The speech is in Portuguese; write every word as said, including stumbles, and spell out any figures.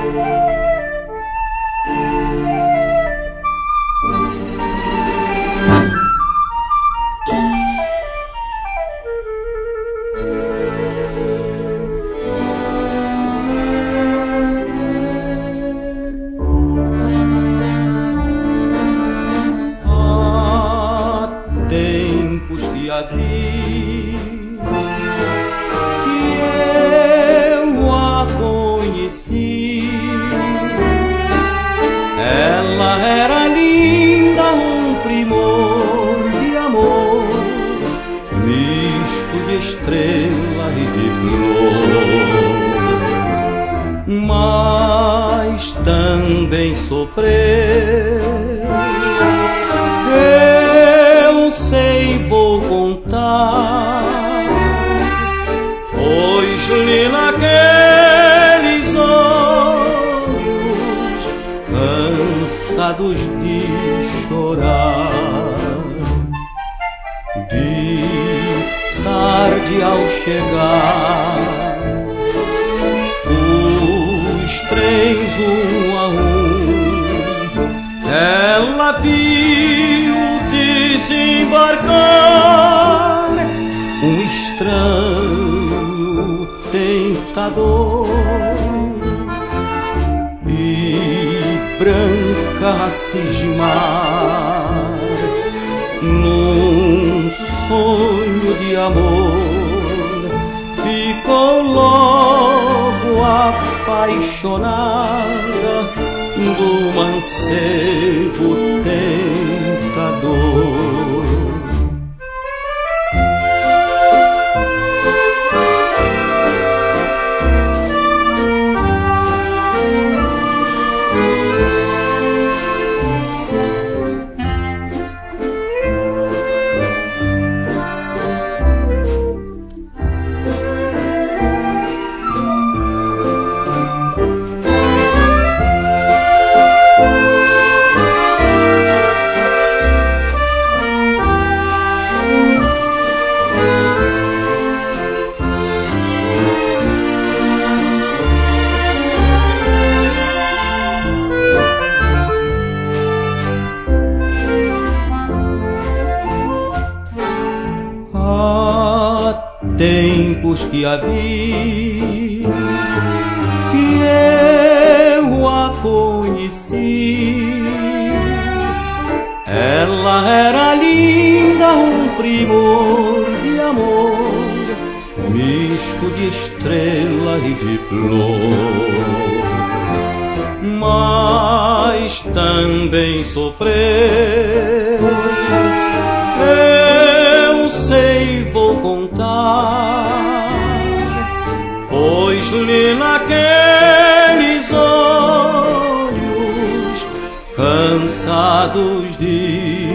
Vi que eu a conheci. Ela era linda, um primor de amor, misto de estrela e de flor, mas também sofreu. Eu sei, vou contar, pois li naqueles olhos cansados de chorar. De tarde ao chegar, os trens um a um, ela viu desembarcar um estranho tentador e branca a cismar num sonho de amor. Ficou logo apaixonada do mancebo tentador. Tempos que a vi, que eu a conheci. Ela era linda, um primor de amor, misto de estrela e de flor, mas também sofreu. Eu sei, vou contar, pois li naqueles olhos cansados de